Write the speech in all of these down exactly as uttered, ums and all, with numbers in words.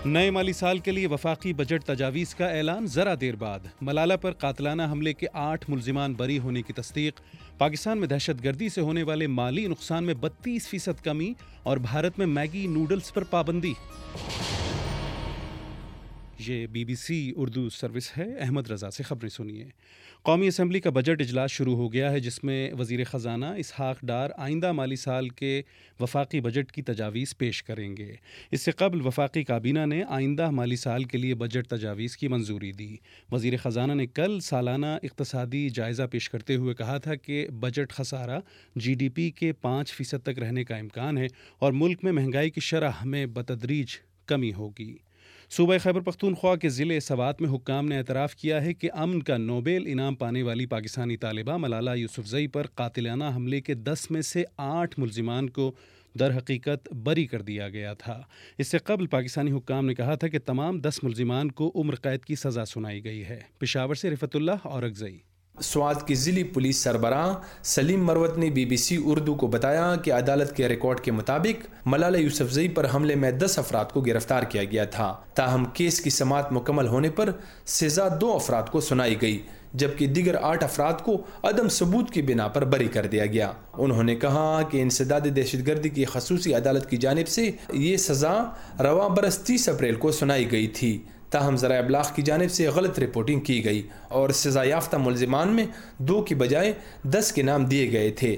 نئے مالی سال کے لیے وفاقی بجٹ تجاویز کا اعلان ذرا دیر بعد. ملالہ پر قاتلانہ حملے کے آٹھ ملزمان بری ہونے کی تصدیق. پاکستان میں دہشت گردی سے ہونے والے مالی نقصان میں بتیس فیصد کمی اور بھارت میں میگی نوڈلز پر پابندی. یہ B B C Urdu service ہے. احمد رضا سے خبریں سنیے. قومی اسمبلی کا بجٹ اجلاس شروع ہو گیا ہے جس میں وزیر خزانہ اسحاق ڈار آئندہ مالی سال کے وفاقی بجٹ کی تجاویز پیش کریں گے. اس سے قبل وفاقی کابینہ نے آئندہ مالی سال کے لیے بجٹ تجاویز کی منظوری دی. وزیر خزانہ نے کل سالانہ اقتصادی جائزہ پیش کرتے ہوئے کہا تھا کہ بجٹ خسارہ جی ڈی پی کے پانچ فیصد تک رہنے کا امکان ہے اور ملک میں مہنگائی کی شرح میں بتدریج کمی ہوگی. صوبہ خیبر پختونخوا کے ضلع سوات میں حکام نے اعتراف کیا ہے کہ امن کا نوبل انعام پانے والی پاکستانی طالبہ ملالہ یوسفزئی پر قاتلانہ حملے کے دس میں سے آٹھ ملزمان کو در حقیقت بری کر دیا گیا تھا. اس سے قبل پاکستانی حکام نے کہا تھا کہ تمام دس ملزمان کو عمر قید کی سزا سنائی گئی ہے. پشاور سے رفعت اللہ اورکزئی. سوات کی ضلعی پولیس سربراہ سلیم مروت نے بی بی سی اردو کو بتایا کہ عدالت کے ریکارڈ کے مطابق ملالہ یوسفزئی پر حملے میں دس افراد کو گرفتار کیا گیا تھا. تاہم کیس کی سماعت مکمل ہونے پر سزا دو افراد کو سنائی گئی جبکہ دیگر آٹھ افراد کو عدم ثبوت کی بنا پر بری کر دیا گیا. انہوں نے کہا کہ انسداد دہشت گردی کی خصوصی عدالت کی جانب سے یہ سزا رواں برس تیس اپریل کو سنائی گئی تھی. تاہم ذرائع ابلاغ کی جانب سے غلط رپورٹنگ کی گئی اور سزا یافتہ ملزمان میں دو کی بجائے دس کے نام دیے گئے تھے.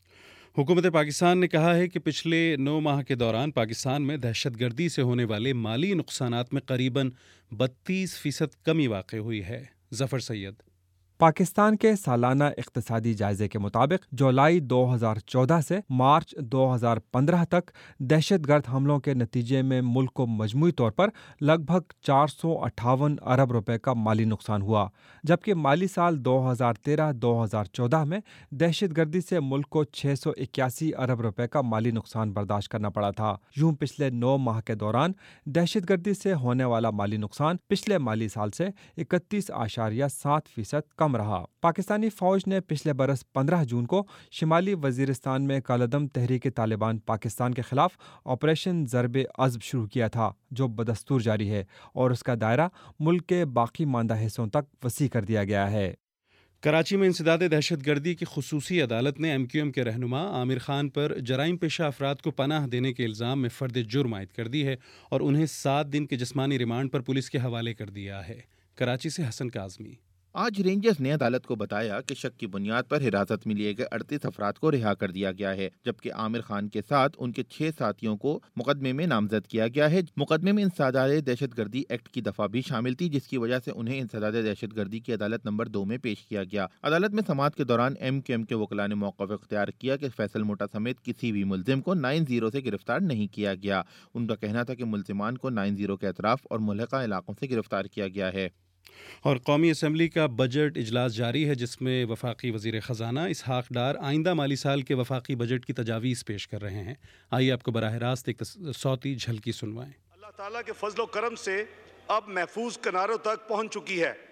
حکومت پاکستان نے کہا ہے کہ پچھلے نو ماہ کے دوران پاکستان میں دہشت گردی سے ہونے والے مالی نقصانات میں قریباً بتیس فیصد کمی واقع ہوئی ہے. ظفر سید. پاکستان کے سالانہ اقتصادی جائزے کے مطابق جولائی دو ہزار چودہ سے مارچ دو ہزار پندرہ تک دہشت گرد حملوں کے نتیجے میں ملک کو مجموعی طور پر لگ بھگ چار سو اٹھاون ارب روپے کا مالی نقصان ہوا، جبکہ مالی سال دو ہزار تیرہ دو ہزار چودہ میں دہشت گردی سے ملک کو چھ سو اکیاسی ارب روپے کا مالی نقصان برداشت کرنا پڑا تھا. یوں پچھلے نو ماہ کے دوران دہشت گردی سے ہونے والا مالی نقصان پچھلے مالی سال سے اکتیس اشاریہ سات فیصد کم رہا. پاکستانی فوج نے پچھلے برس پندرہ جون کو شمالی وزیرستان میں کالعدم تحریک طالبان پاکستان کے خلاف آپریشن ضرب عضب شروع کیا تھا جو بدستور جاری ہے اور اس کا دائرہ ملک کے باقی ماندہ حصوں تک وسیع کر دیا گیا ہے. کراچی میں انسداد دہشت گردی کی خصوصی عدالت نے ایم کیو ایم کے رہنما عامر خان پر جرائم پیشہ افراد کو پناہ دینے کے الزام میں فرد جرم عائد کر دی ہے اور انہیں سات دن کے جسمانی ریمانڈ پر پولیس کے حوالے کر دیا ہے. کراچی سے حسن کاظمی. آج رینجرز نے عدالت کو بتایا کہ شک کی بنیاد پر حراست میں لیے گئے اڑتیس افراد کو رہا کر دیا گیا ہے، جبکہ عامر خان کے ساتھ ان کے چھ ساتھیوں کو مقدمے میں نامزد کیا گیا ہے. مقدمے میں انسداد دہشت گردی ایکٹ کی دفعہ بھی شامل تھی جس کی وجہ سے انہیں انسداد دہشت گردی کی عدالت نمبر دو میں پیش کیا گیا. عدالت میں سماعت کے دوران ایم کیو ایم کے وکلاء نے موقف اختیار کیا کہ فیصل موٹا سمیت کسی بھی ملزم کو نائن زیرو سے گرفتار نہیں کیا گیا. ان کا کہنا تھا کہ ملزمان کو نائن زیرو کے اطراف اور ملحقہ علاقوں سے گرفتار کیا گیا ہے. اور قومی اسمبلی کا بجٹ اجلاس جاری ہے جس میں وفاقی وزیر خزانہ اسحاق ڈار آئندہ مالی سال کے وفاقی بجٹ کی تجاویز پیش کر رہے ہیں. آئیے آپ کو براہ راست ایک صوتی جھلکی سنوائیں. اللہ تعالیٰ کے فضل و کرم سے اب محفوظ کناروں تک پہنچ چکی ہے.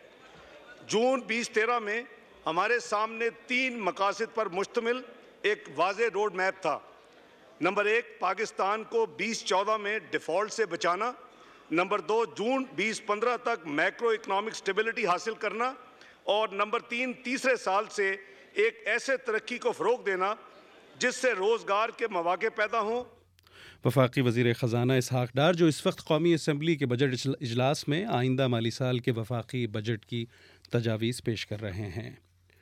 جون بیس تیرہ میں ہمارے سامنے تین مقاصد پر مشتمل ایک واضح روڈ میپ تھا. نمبر ایک، پاکستان کو بیس چودہ میں ڈیفالٹ سے بچانا. نمبر دو، جون بیس پندرہ تک میکرو اکنامک سٹیبلٹی حاصل کرنا. اور نمبر تین، تیسرے سال سے ایک ایسے ترقی کو فروغ دینا جس سے روزگار کے مواقع پیدا ہوں. وفاقی وزیر خزانہ اسحاق ڈار جو اس وقت قومی اسمبلی کے بجٹ اجلاس میں آئندہ مالی سال کے وفاقی بجٹ کی تجاویز پیش کر رہے ہیں.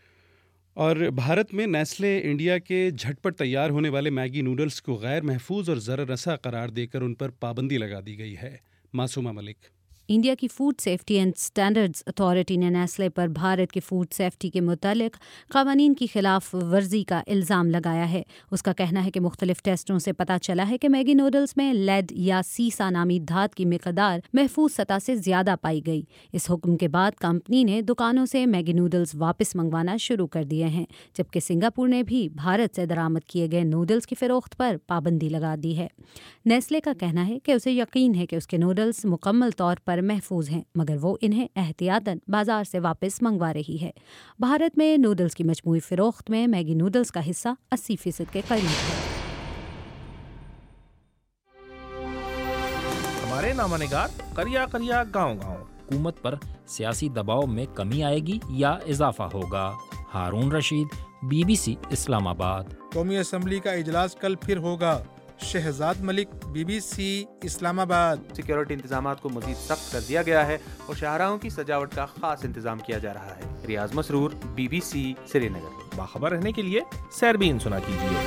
اور بھارت میں نیسلے انڈیا کے جھٹ پٹ تیار ہونے والے میگی نوڈلز کو غیر محفوظ اور ضرر رساں قرار دے کر ان پر پابندی لگا دی گئی ہے. معصومہ ملک. انڈیا کی food safety and standards authority نے نیسلے پر بھارت کی فوڈ سیفٹی کے متعلق قوانین کی خلاف ورزی کا الزام لگایا ہے. اس کا کہنا ہے کہ مختلف ٹیسٹوں سے پتہ چلا ہے کہ میگی نوڈلز میں لیڈ یا سیسا نامی دھات کی مقدار محفوظ سطح سے زیادہ پائی گئی. اس حکم کے بعد کمپنی نے دکانوں سے میگی نوڈلز واپس منگوانا شروع کر دیے ہیں، جبکہ سنگاپور نے بھی بھارت سے درآمد کیے گئے نوڈلز کی فروخت پر پابندی لگا دی ہے. نیسلے کا کہنا ہے کہ اسے یقین ہے کہ اس کے نوڈلز مکمل طور پر محفوظ ہیں، مگر وہ انہیں احتیاطاً بازار سے واپس منگوا رہی ہے. بھارت میں نوڈلز کی مجموعی فروخت میں میگی نوڈلز کا حصہ اسی فیصد کے قریب ہے. ہمارے نامہ نگار کریا کریا گاؤں گاؤں۔ حکومت پر سیاسی دباؤ میں کمی آئے گی یا اضافہ ہوگا؟ Haroon Rasheed, B B C Islamabad. قومی اسمبلی کا اجلاس کل پھر ہوگا۔ Shahzad Malik, B B C Islamabad. Security انتظامات کو مزید سخت کر دیا گیا ہے اور شاہراہوں کی سجاوٹ کا خاص انتظام کیا جا رہا ہے۔ Riaz Masroor, B B C Srinagar. باخبر رہنے کے لیے سیربین سنا کیجیے۔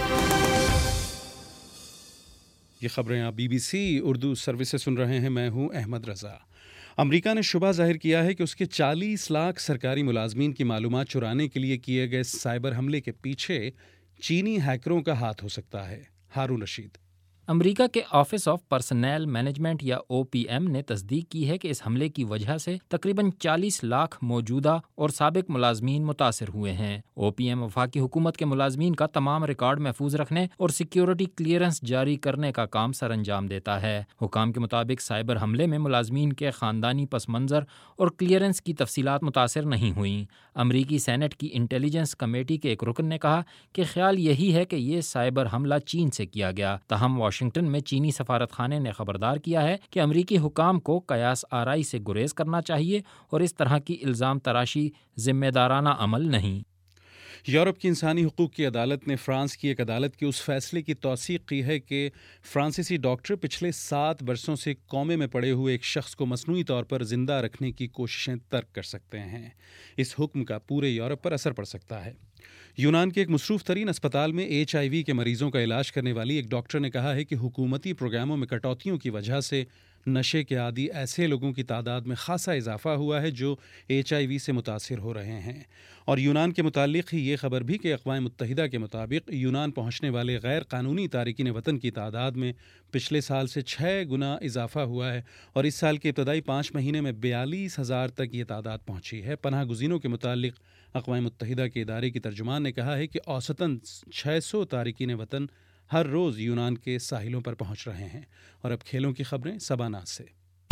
یہ خبریں آپ B B C Urdu service سے سن رہے ہیں، میں ہوں احمد رضا۔ امریکہ نے شبہ ظاہر کیا ہے کہ اس کے چالیس لاکھ سرکاری ملازمین کی معلومات چرانے کے لیے کیے گئے سائبر حملے کے پیچھے چینی ہیکروں کا ہاتھ ہو سکتا ہے۔ ہارون رشید۔ امریکہ کے آفس آف پرسنل مینجمنٹ یا او پی ایم نے تصدیق کی ہے کہ اس حملے کی وجہ سے تقریباً چالیس لاکھ موجودہ اور سابق ملازمین متاثر ہوئے ہیں۔ او پی ایم وفاقی حکومت کے ملازمین کا تمام ریکارڈ محفوظ رکھنے اور سیکیورٹی کلیئرنس جاری کرنے کا کام سر انجام دیتا ہے۔ حکام کے مطابق سائبر حملے میں ملازمین کے خاندانی پس منظر اور کلیئرنس کی تفصیلات متاثر نہیں ہوئیں۔ امریکی سینٹ کی انٹیلیجنس کمیٹی کے ایک رکن نے کہا کہ خیال یہی ہے کہ یہ سائبر حملہ چین سے کیا گیا۔ تاہم واشنگٹن میں چینی سفارت خانے نے خبردار کیا ہے کہ امریکی حکام کو قیاس آرائی سے گریز کرنا چاہیے اور اس طرح کی الزام تراشی ذمہ دارانہ عمل نہیں۔ یورپ کی انسانی حقوق کی عدالت نے فرانس کی ایک عدالت کے اس فیصلے کی توثیق کی ہے کہ فرانسیسی ڈاکٹر پچھلے سات برسوں سے کومے میں پڑے ہوئے ایک شخص کو مصنوعی طور پر زندہ رکھنے کی کوششیں ترک کر سکتے ہیں۔ اس حکم کا پورے یورپ پر اثر پڑ سکتا ہے۔ یونان کے ایک مصروف ترین اسپتال میں ایچ آئی وی کے مریضوں کا علاج کرنے والی ایک ڈاکٹر نے کہا ہے کہ حکومتی پروگراموں میں کٹوتیوں کی وجہ سے نشے کے عادی ایسے لوگوں کی تعداد میں خاصا اضافہ ہوا ہے جو ایچ آئی وی سے متاثر ہو رہے ہیں۔ اور یونان کے متعلق ہی یہ خبر بھی کہ اقوام متحدہ کے مطابق یونان پہنچنے والے غیر قانونی تارکین وطن کی تعداد میں پچھلے سال سے چھ گنا اضافہ ہوا ہے اور اس سال کے ابتدائی پانچ مہینے میں بیالیس ہزار تک یہ تعداد پہنچی ہے۔ پناہ گزینوں کے متعلق اقوام متحدہ کے ادارے کی ترجمان نے کہا ہے کہ اوسطاً چھ سو تارکین وطن ہر روز یونان کے ساحلوں پر پہنچ رہے ہیں۔ اور اب کھیلوں کی خبریں سبانات سے۔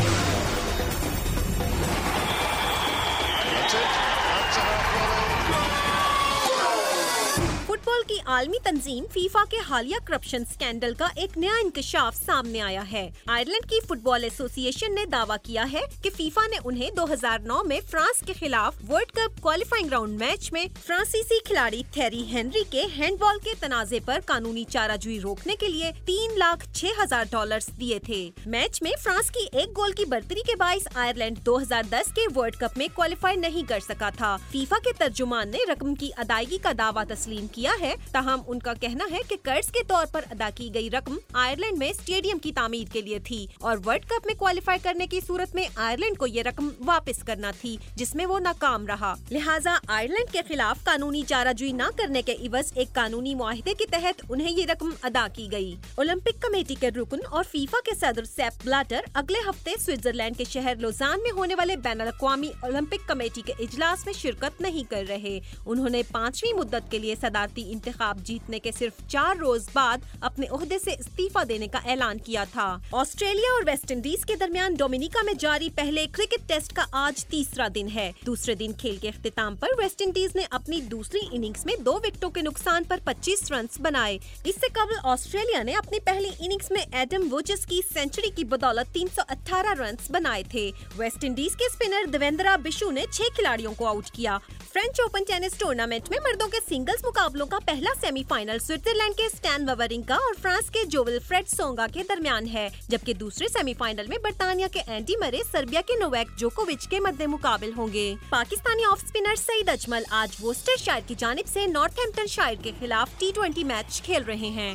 فٹ بال کی عالمی تنظیم فیفا کے حالیہ کرپشن سکینڈل کا ایک نیا انکشاف سامنے آیا ہے۔ آئرلینڈ کی فٹ بال ایسوسی ایشن نے دعویٰ کیا ہے کہ فیفا نے انہیں دو ہزار نو میں فرانس کے خلاف World Cup qualifying round match میں فرانسیسی کھلاڑی تھیری ہنری کے ہینڈ بال کے تنازع پر قانونی چارہ جوئی روکنے کے لیے تین لاکھ چھ ہزار ڈالرز دیے تھے۔ میچ میں فرانس کی ایک گول کی برتری کے باعث آئرلینڈ دو ہزار دس کے ورلڈ کپ میں کوالیفائی نہیں کر سکا تھا۔ فیفا کے ترجمان نے رقم کی ادائیگی کا دعویٰ تسلیم کیا ہے، تاہم ان کا کہنا ہے کہ قرض کے طور پر ادا کی گئی رقم آئرلینڈ میں اسٹیڈیم کی تعمیر کے لیے تھی اور ورلڈ کپ میں کوالیفائی کرنے کی صورت میں آئرلینڈ کو یہ رقم واپس کرنا تھی، جس میں وہ ناکام رہا۔ لہٰذا آئرلینڈ کے خلاف قانونی چارہ جوئی نہ کرنے کے عوض ایک قانونی معاہدے کے تحت انہیں یہ رقم ادا کی گئی۔ اولمپک کمیٹی کے رکن اور فیفا کے صدر سیپ بلاٹر اگلے ہفتے سوئٹزرلینڈ کے شہر لوزان میں ہونے والے بین الاقوامی اولمپک کمیٹی کے اجلاس میں شرکت نہیں کر رہے۔ انہوں نے پانچویں مدت کے لیے صدارتی انتخاب جیتنے کے صرف چار روز بعد اپنے عہدے سے استعفیٰ دینے کا اعلان کیا تھا۔ آسٹریلیا اور ویسٹ انڈیز کے درمیان ڈومینیکا میں جاری پہلے کرکٹ ٹیسٹ کا آج تیسرا دن ہے۔ دوسرے دن کھیل کے اختتام پر ویسٹ انڈیز نے اپنی دوسری اننگز میں دو وکٹوں کے نقصان پر پچیس رنز بنائے۔ اس سے قبل آسٹریلیا نے اپنی پہلی اننگز میں ایڈم ووچس کی سینچری کی بدولت تین سو اٹھارہ رنز بنائے تھے۔ ویسٹ انڈیز کے اسپنر دیویندرا بشو نے چھ کھلاڑیوں کو آؤٹ کیا۔ فرینچ اوپن ٹینس ٹورنامنٹ میں مردوں کے سنگلز مقابلوں کا پہلا سیمی فائنل سوئٹزرلینڈ کے اسٹین وورنگا اور فرانس کے جوول فریڈ سونگا کے درمیان ہے، جبکہ دوسرے سیمی فائنل میں برطانیہ کے اینڈی مرے سربیا کے نوویک جوکووچ کے مد مقابل ہوں گے۔ پاکستانی آف اسپنر سعید اجمل آج ووسٹر شائر کی جانب سے نارتھ ہیمپٹن شائر کے خلاف ٹی ٹوینٹی میچ کھیل رہے ہیں۔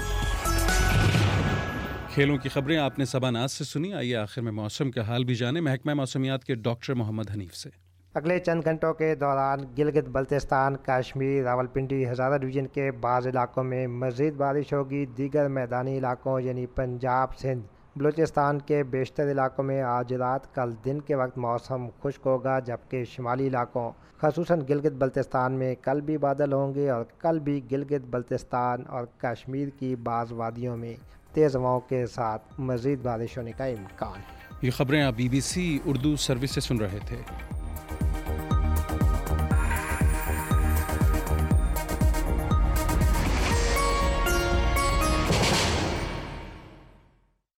کھیلوں کی خبریں آپ نے سبانات سے سنی۔ آئیے آخر میں موسم کا حال بھی جانیں محکمہ موسمیات کے ڈاکٹر محمد حنیف سے۔ اگلے چند گھنٹوں کے دوران گلگت بلتستان، کشمیر، راولپنڈی، ہزارہ ڈویژن کے بعض علاقوں میں مزید بارش ہوگی۔ دیگر میدانی علاقوں یعنی پنجاب، سندھ، بلوچستان کے بیشتر علاقوں میں آج رات کل دن کے وقت موسم خشک ہوگا، جبکہ شمالی علاقوں خصوصاً گلگت بلتستان میں کل بھی بادل ہوں گے اور کل بھی گلگت بلتستان اور کشمیر کی بعض وادیوں میں تیز ہواؤں کے ساتھ مزید بارش ہونے کا امکان ہے۔ یہ خبریں آپ B B C Urdu service سے سن رہے تھے۔